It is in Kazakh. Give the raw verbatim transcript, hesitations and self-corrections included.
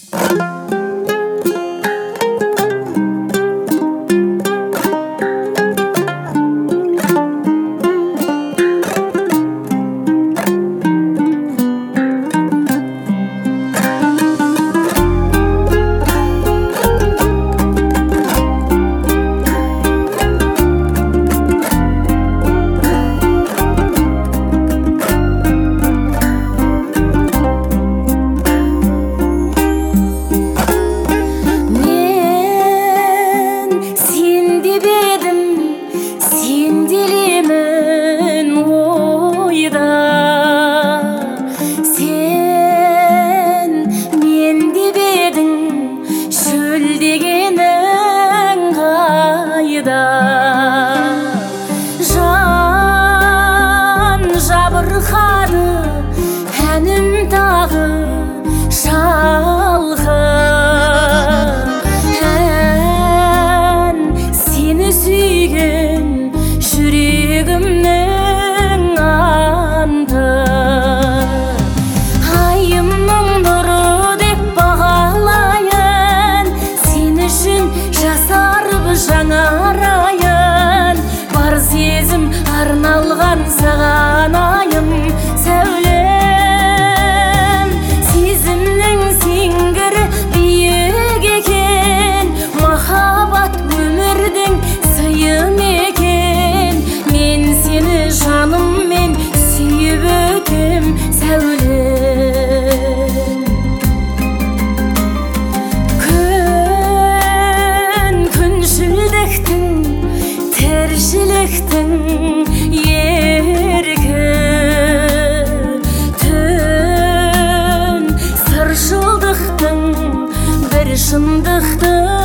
Жан жабырқады әнім дағы шалғы, ән сені сүйген жүрегімнің анты. Айымның нұры деп бағалайын, сен үшін жасарып жаңарайын. Бар сезім арналған саған айым сәулем. Сезімнің сеңгірі биік екен, махаббат өмірдің сыйы мекен. Мен сені жаныммен сүйіп өтем сәулем. Күн күншілдіктің, тіршіліктің еркі, түн сыршылдықтың бір шындықтың